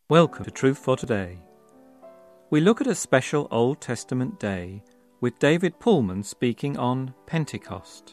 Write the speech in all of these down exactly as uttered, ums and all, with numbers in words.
Welcome to Truth for Today. We look at a special Old Testament day with David Pullman speaking on Pentecost.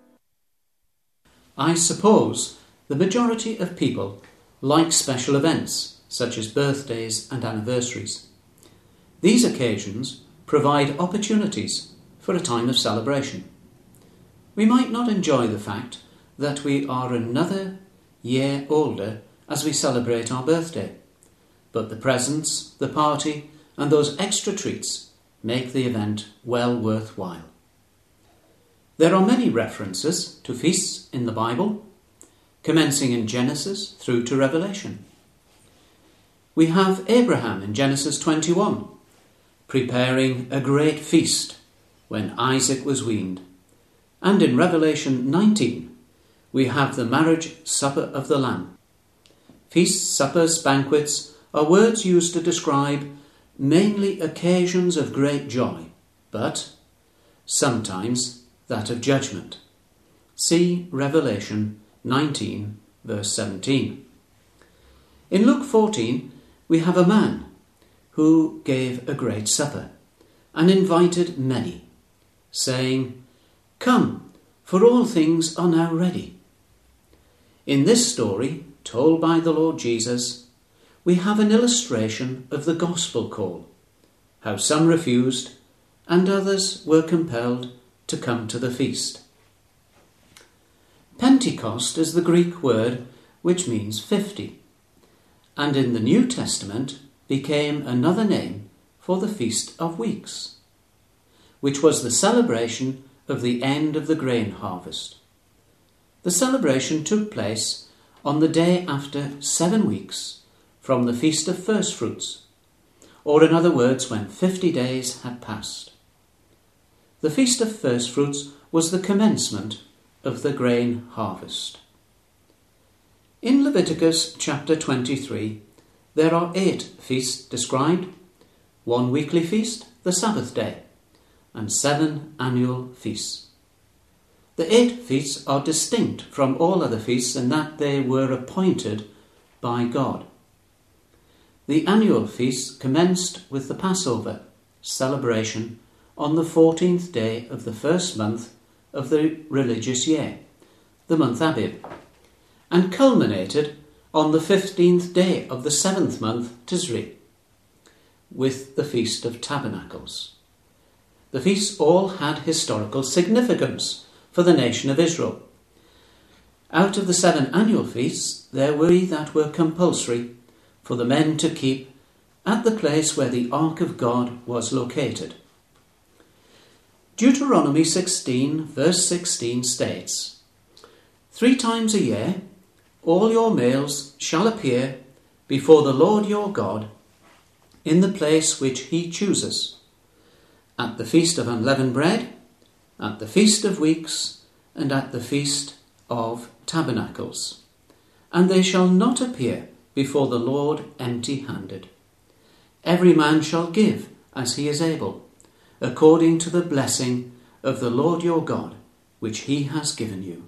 I suppose the majority of people like special events such as birthdays and anniversaries. These occasions provide opportunities for a time of celebration. We might not enjoy the fact that we are another year older as we celebrate our birthday, but the presents, the party, and those extra treats make the event well worthwhile. There are many references to feasts in the Bible, commencing in Genesis through to Revelation. We have Abraham in Genesis twenty-one, preparing a great feast when Isaac was weaned. And in Revelation nineteen, we have the marriage supper of the Lamb. Feasts, suppers, banquets are words used to describe mainly occasions of great joy, but sometimes that of judgment. See Revelation nineteen, verse seventeen. In Luke fourteen, we have a man who gave a great supper and invited many, saying, "Come, for all things are now ready." In this story, told by the Lord Jesus, we have an illustration of the gospel call, how some refused and others were compelled to come to the feast. Pentecost is the Greek word which means fifty, and in the New Testament became another name for the Feast of Weeks, which was the celebration of the end of the grain harvest. The celebration took place on the day after seven weeks from the Feast of First Fruits, or in other words, when fifty days had passed. The Feast of First Fruits was the commencement of the grain harvest. In Leviticus chapter twenty-three, there are eight feasts described, one weekly feast, the Sabbath day, and seven annual feasts. The eight feasts are distinct from all other feasts in that they were appointed by God. The annual feasts commenced with the Passover celebration on the fourteenth day of the first month of the religious year, the month Abib, and culminated on the fifteenth day of the seventh month, Tisri, with the Feast of Tabernacles. The feasts all had historical significance for the nation of Israel. Out of the seven annual feasts, there were three that were compulsory for the men to keep at the place where the Ark of God was located. Deuteronomy sixteen, verse sixteen states, "Three times a year all your males shall appear before the Lord your God in the place which he chooses, at the Feast of Unleavened Bread, at the Feast of Weeks, and at the Feast of Tabernacles. And they shall not appear before the Lord empty-handed. Every man shall give as he is able, according to the blessing of the Lord your God, which he has given you."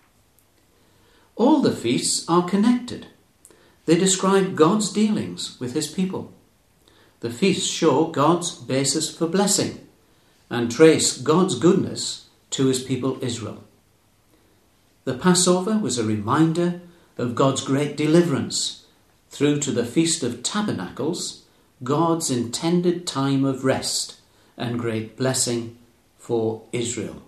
All the feasts are connected. They describe God's dealings with his people. The feasts show God's basis for blessing and trace God's goodness to his people Israel. The Passover was a reminder of God's great deliverance through to the Feast of Tabernacles, God's intended time of rest and great blessing for Israel.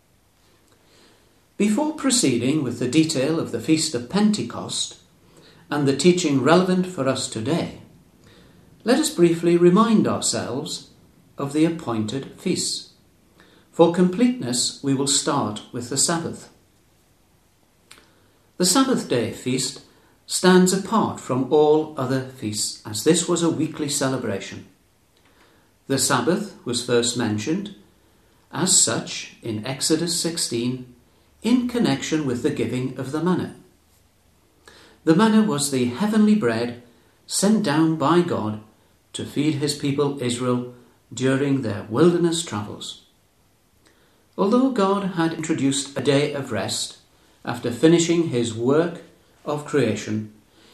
Before proceeding with the detail of the Feast of Pentecost and the teaching relevant for us today, let us briefly remind ourselves of the appointed feasts. For completeness, we will start with the Sabbath. The Sabbath day feast stands apart from all other feasts, as this was a weekly celebration. The Sabbath was first mentioned as such in Exodus sixteen in connection with the giving of the manna. The manna was the heavenly bread sent down by God to feed his people Israel during their wilderness travels. Although God had introduced a day of rest after finishing his work of creation,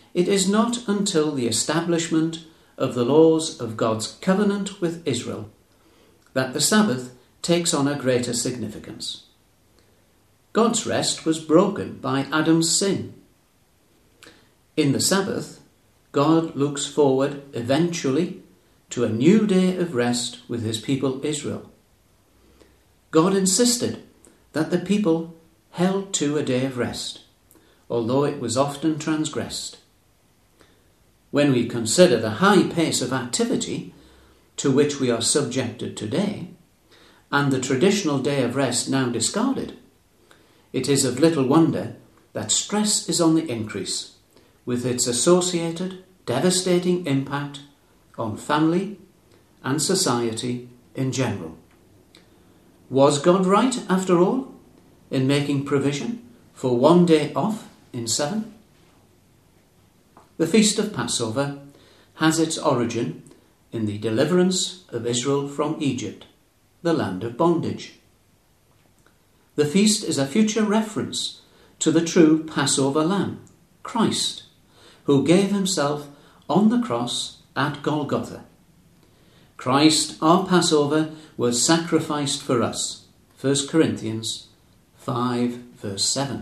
it is not until the establishment of the laws of God's covenant with Israel that the Sabbath takes on a greater significance. God's rest was broken by Adam's sin. In the Sabbath, God looks forward eventually to a new day of rest with his people Israel. God insisted that the people held to a day of rest, although it was often transgressed. When we consider the high pace of activity to which we are subjected today, and the traditional day of rest now discarded, it is of little wonder that stress is on the increase, with its associated devastating impact on family and society in general. Was God right, after all, in making provision for one day off in seven? The Feast of Passover has its origin in the deliverance of Israel from Egypt, the land of bondage. The feast is a future reference to the true Passover Lamb, Christ, who gave himself on the cross at Golgotha. Christ, our Passover, was sacrificed for us. First Corinthians five, verse seven.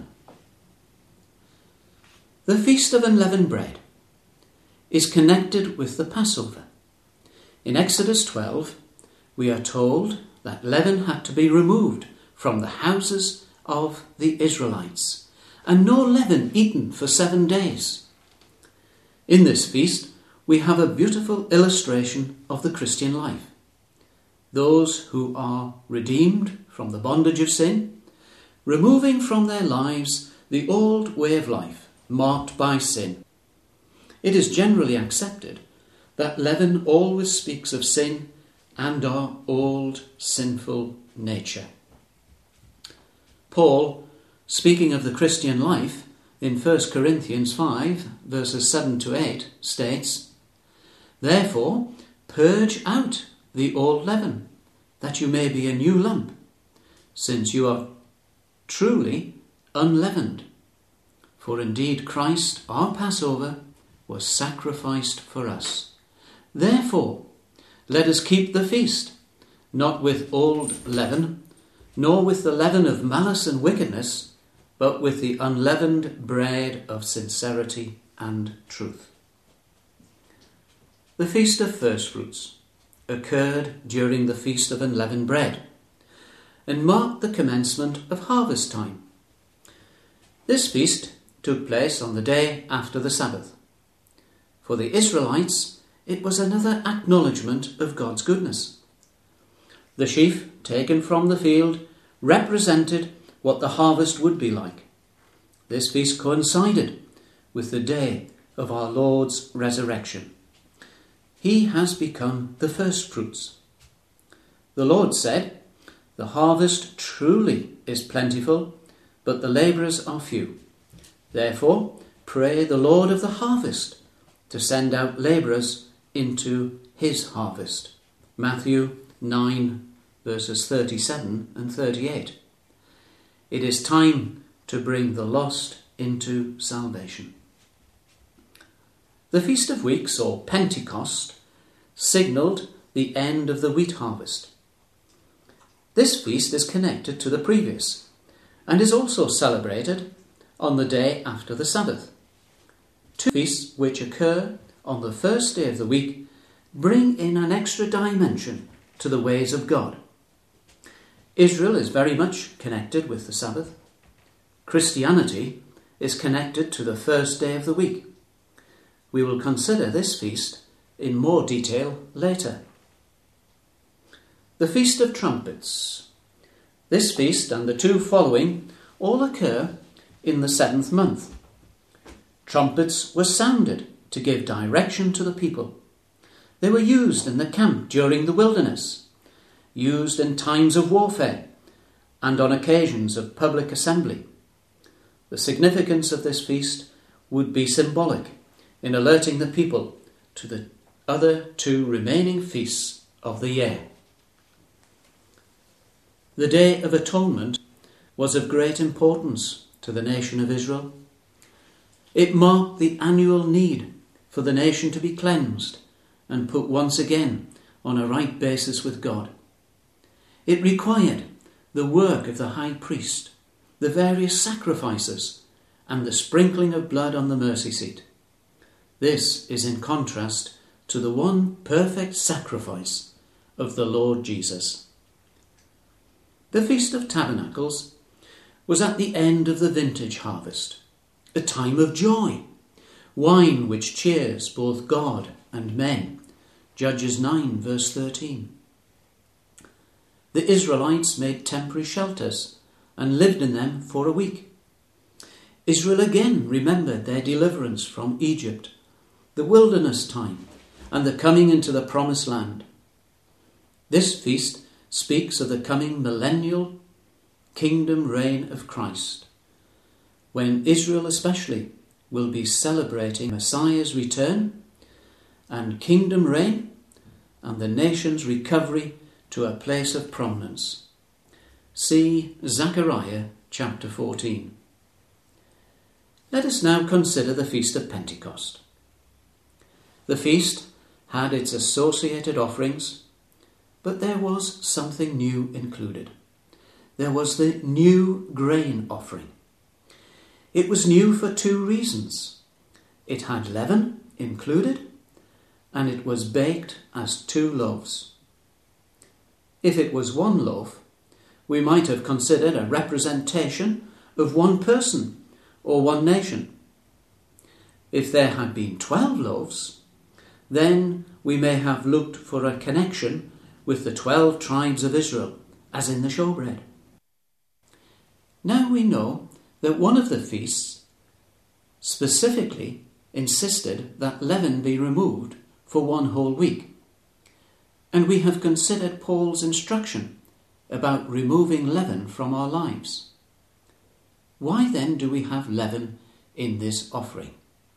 The Feast of Unleavened Bread is connected with the Passover. In Exodus twelve, we are told that leaven had to be removed from the houses of the Israelites, and no leaven eaten for seven days. In this feast, we have a beautiful illustration of the Christian life. Those who are redeemed from the bondage of sin, removing from their lives the old way of life marked by sin. It is generally accepted that leaven always speaks of sin and our old sinful nature. Paul, speaking of the Christian life in First Corinthians five, verses seven to eight, states, "Therefore, purge out the old leaven, that you may be a new lump, since you are truly unleavened. For indeed Christ, our Passover, was sacrificed for us. Therefore, let us keep the feast, not with old leaven, nor with the leaven of malice and wickedness, but with the unleavened bread of sincerity and truth." The Feast of Firstfruits occurred during the Feast of Unleavened Bread and marked the commencement of harvest time. This feast took place on the day after the Sabbath. For the Israelites, it was another acknowledgement of God's goodness. The sheaf taken from the field represented what the harvest would be like. This feast coincided with the day of our Lord's resurrection. He has become the firstfruits. The Lord said, "The harvest truly is plentiful, but the labourers are few. Therefore, pray the Lord of the harvest to send out labourers into his harvest." Matthew nine, verses thirty-seven and thirty-eight. It is time to bring the lost into salvation. The Feast of Weeks, or Pentecost, signalled the end of the wheat harvest. This feast is connected to the previous and is also celebrated on the day after the Sabbath. Two feasts which occur on the first day of the week bring in an extra dimension to the ways of God. Israel is very much connected with the Sabbath. Christianity is connected to the first day of the week. We will consider this feast in more detail later. The Feast of Trumpets. This feast and the two following all occur in the seventh month. Trumpets were sounded to give direction to the people. They were used in the camp during the wilderness, used in times of warfare, and on occasions of public assembly. The significance of this feast would be symbolic in alerting the people to the other two remaining feasts of the year. The Day of Atonement was of great importance to the nation of Israel. It marked the annual need for the nation to be cleansed and put once again on a right basis with God. It required the work of the high priest, the various sacrifices, and the sprinkling of blood on the mercy seat. This is in contrast to the one perfect sacrifice of the Lord Jesus. The Feast of Tabernacles was at the end of the vintage harvest, a time of joy, wine which cheers both God and men. Judges nine verse thirteen. The Israelites made temporary shelters and lived in them for a week. Israel again remembered their deliverance from Egypt, the wilderness time, and the coming into the promised land. This feast speaks of the coming millennial kingdom reign of Christ, when Israel especially will be celebrating Messiah's return and kingdom reign and the nation's recovery to a place of prominence. See Zechariah chapter fourteen. Let us now consider the Feast of Pentecost. The feast had its associated offerings, but there was something new included. There was the new grain offering. It was new for two reasons. It had leaven included, and it was baked as two loaves. If it was one loaf, we might have considered a representation of one person or one nation. If there had been twelve loaves, then we may have looked for a connection with the twelve tribes of Israel, as in the showbread. Now we know that one of the feasts specifically insisted that leaven be removed for one whole week. And we have considered Paul's instruction about removing leaven from our lives. Why then do we have leaven in this offering?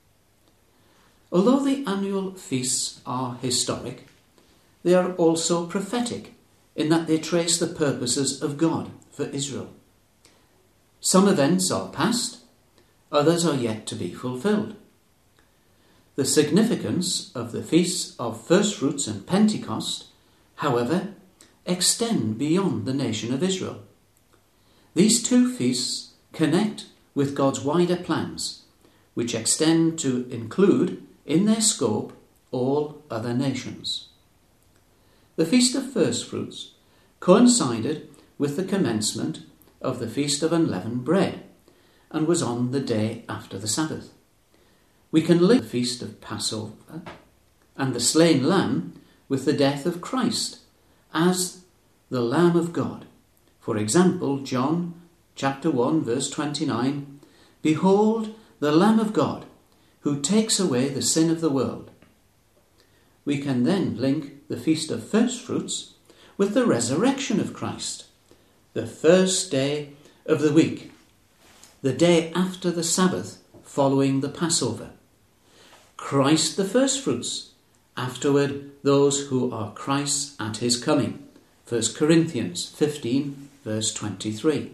Although the annual feasts are historic, they are also prophetic in that they trace the purposes of God for Israel. Some events are past, others are yet to be fulfilled. The significance of the feasts of First Fruits and Pentecost, however, extend beyond the nation of Israel. These two feasts connect with God's wider plans, which extend to include, in their scope, all other nations. The Feast of First Fruits coincided with the commencement of the Feast of Unleavened Bread and was on the day after the Sabbath. We can link the Feast of Passover and the slain lamb with the death of Christ as the Lamb of God. For example, John chapter one verse twenty-nine, "Behold the Lamb of God, who takes away the sin of the world." We can then link the Feast of First Fruits with the resurrection of Christ, the first day of the week, the day after the Sabbath following the Passover. Christ the first fruits, afterward those who are Christ's at his coming. First Corinthians fifteen verse twenty-three.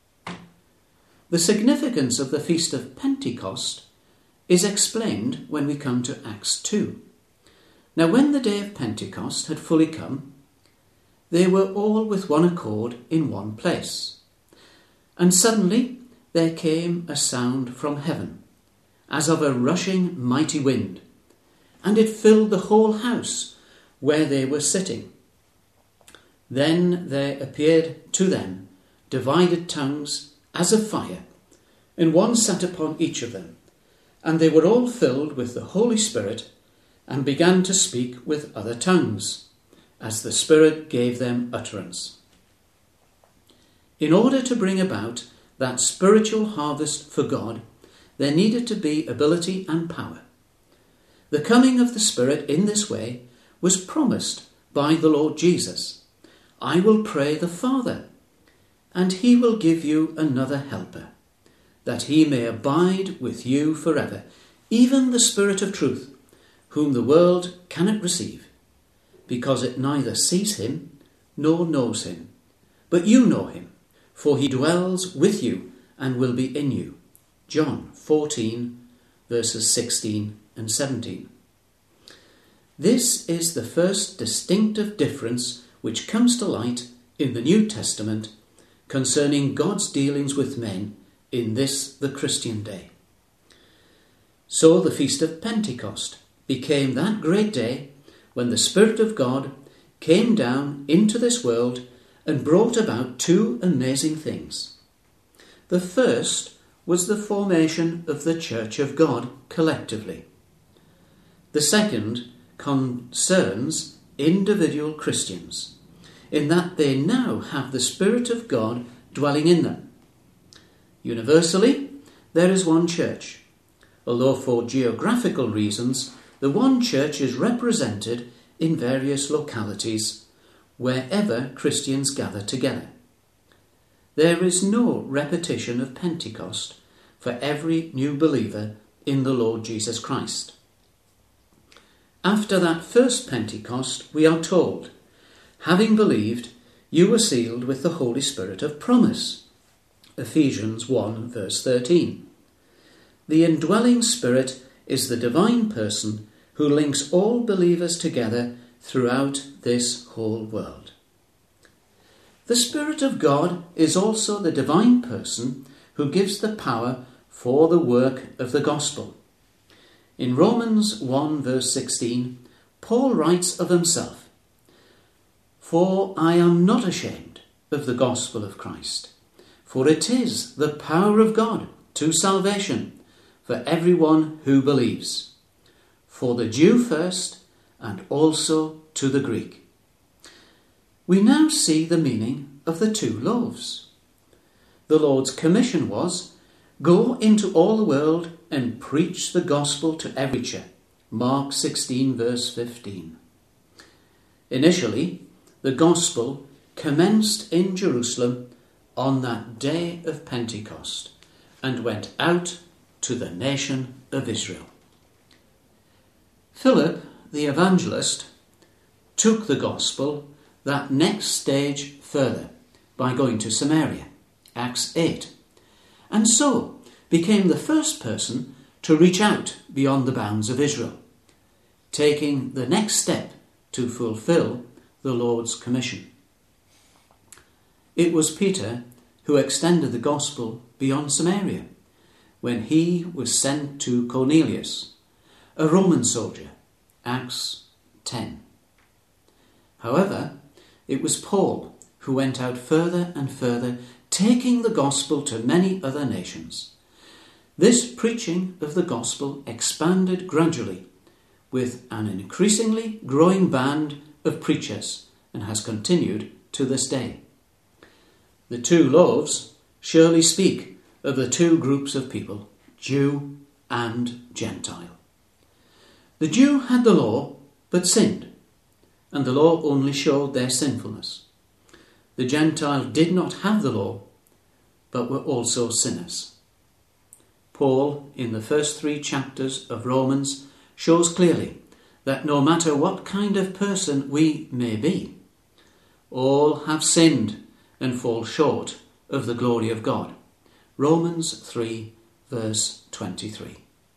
The significance of the Feast of Pentecost is explained when we come to Acts two. Now when the day of Pentecost had fully come, they were all with one accord in one place. And suddenly there came a sound from heaven, as of a rushing mighty wind, and it filled the whole house where they were sitting. Then there appeared to them divided tongues as of fire, and one sat upon each of them. And they were all filled with the Holy Spirit, and began to speak with other tongues, as the Spirit gave them utterance. In order to bring about that spiritual harvest for God, there needed to be ability and power. The coming of the Spirit in this way was promised by the Lord Jesus. "I will pray the Father, and he will give you another helper, that he may abide with you forever, even the Spirit of truth, whom the world cannot receive, because it neither sees him nor knows him. But you know him, for he dwells with you and will be in you." John fourteen verses sixteen and seventeen. This is the first distinctive difference which comes to light in the New Testament concerning God's dealings with men in this, the Christian day. So the Feast of Pentecost became that great day when the Spirit of God came down into this world and brought about two amazing things. The first was the formation of the Church of God collectively. The second concerns individual Christians, in that they now have the Spirit of God dwelling in them. Universally, there is one church, although for geographical reasons, the one church is represented in various localities wherever Christians gather together. There is no repetition of Pentecost for every new believer in the Lord Jesus Christ. After that first Pentecost, we are told, having believed, you were sealed with the Holy Spirit of promise. Ephesians one verse thirteen. The indwelling Spirit is the divine person who links all believers together throughout this whole world. The Spirit of God is also the divine person who gives the power for the work of the gospel. In Romans one verse sixteen, Paul writes of himself, "For I am not ashamed of the gospel of Christ, for it is the power of God to salvation for everyone who believes, for the Jew first and also to the Greek." We now see the meaning of the two loaves. The Lord's commission was, "Go into all the world and preach the gospel to every creature." Mark sixteen verse fifteen. Initially, the gospel commenced in Jerusalem on that day of Pentecost and went out to the nation of Israel. Philip, the evangelist, took the gospel that next stage further by going to Samaria, Acts eight, and so became the first person to reach out beyond the bounds of Israel, taking the next step to fulfill the Lord's commission. It was Peter who extended the gospel beyond Samaria when he was sent to Cornelius, a Roman soldier, Acts ten. However, it was Paul who went out further and further, taking the gospel to many other nations. This preaching of the gospel expanded gradually with an increasingly growing band of preachers and has continued to this day. The two loaves surely speak of the two groups of people, Jew and Gentile. The Jew had the law but sinned, and the law only showed their sinfulness. The Gentile did not have the law, but were also sinners. Paul, in the first three chapters of Romans, shows clearly that no matter what kind of person we may be, all have sinned and fall short of the glory of God. Romans three, verse twenty-three.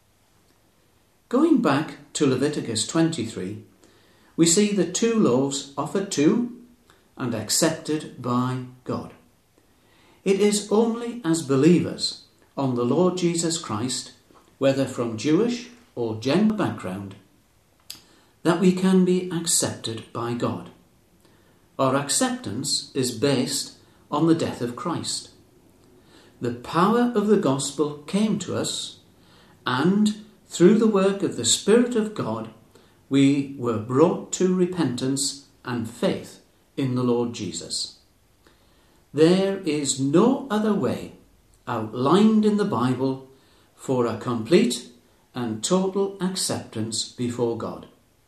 Going back to Leviticus twenty-three, we see the two loaves offered to and accepted by God. It is only as believers on the Lord Jesus Christ, whether from Jewish or Gentile background, that we can be accepted by God. Our acceptance is based on the death of Christ. The power of the gospel came to us, and through the work of the Spirit of God, we were brought to repentance and faith in the Lord Jesus. There is no other way outlined in the Bible for a complete and total acceptance before God.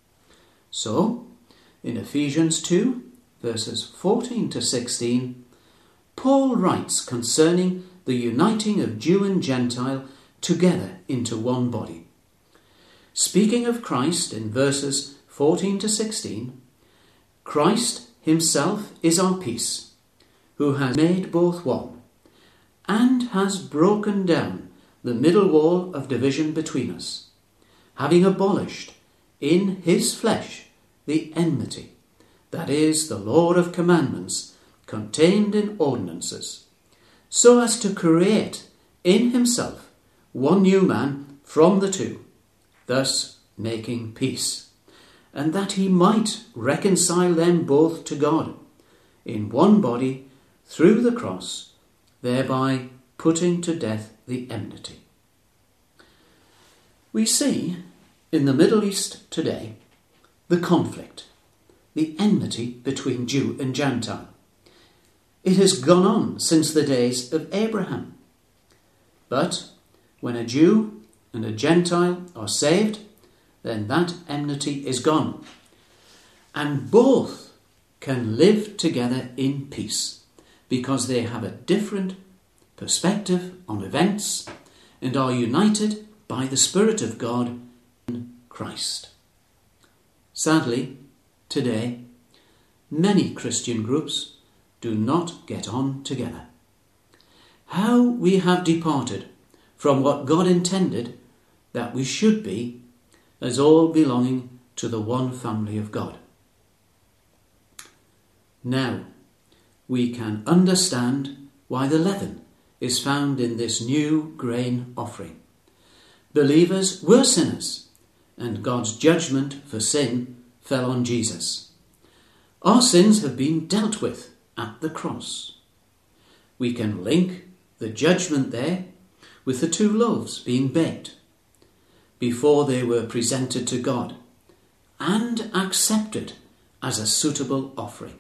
So, in Ephesians two, verses fourteen to sixteen, Paul writes concerning the uniting of Jew and Gentile together into one body. Speaking of Christ in verses fourteen to sixteen, Christ himself is our peace, who has made both one, and has broken down the middle wall of division between us, having abolished in his flesh the enmity, that is, the law of commandments contained in ordinances, so as to create in himself one new man from the two, thus making peace, and that he might reconcile them both to God in one body through the cross, thereby putting to death the enmity. We see in the Middle East today the conflict, the enmity between Jew and Gentile. It has gone on since the days of Abraham. But when a Jew and a Gentile are saved, then that enmity is gone, and both can live together in peace because they have a different perspective on events and are united by the Spirit of God in Christ. Sadly, today, many Christian groups do not get on together. How we have departed from what God intended that we should be, as all belonging to the one family of God. Now, we can understand why the leaven is found in this new grain offering. Believers were sinners, and God's judgment for sin fell on Jesus. Our sins have been dealt with at the cross. We can link the judgment there with the two loaves being baked before they were presented to God and accepted as a suitable offering.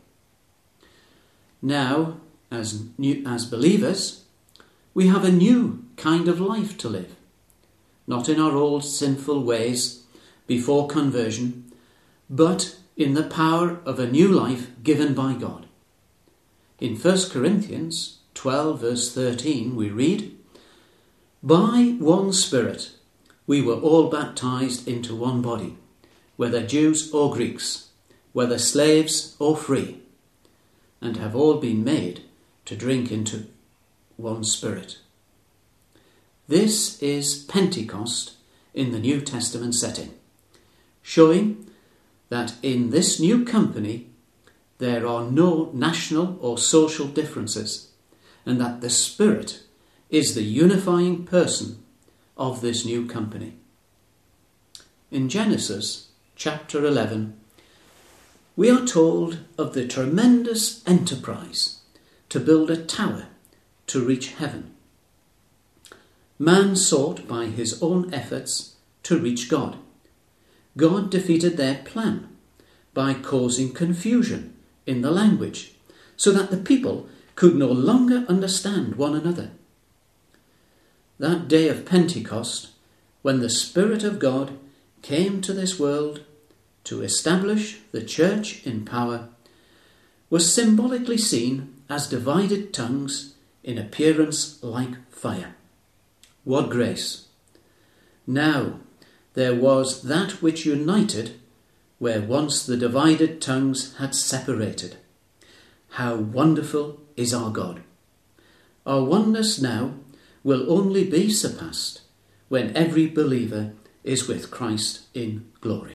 Now, as new, as believers, we have a new kind of life to live, not in our old sinful ways before conversion, but in the power of a new life given by God. In First Corinthians twelve verse thirteen we read, "By one Spirit we were all baptized into one body, whether Jews or Greeks, whether slaves or free, and have all been made to drink into one Spirit." This is Pentecost in the New Testament setting, showing that in this new company there are no national or social differences, and that the Spirit is the unifying person of this new company. In Genesis chapter eleven, we are told of the tremendous enterprise to build a tower to reach heaven. Man sought by his own efforts to reach God. God defeated their plan by causing confusion in the language so that the people could no longer understand one another. That day of Pentecost, when the Spirit of God came to this world to establish the church in power, was symbolically seen as divided tongues in appearance like fire. What grace! Now there was that which united where once the divided tongues had separated. How wonderful is our God! Our oneness now will only be surpassed when every believer is with Christ in glory.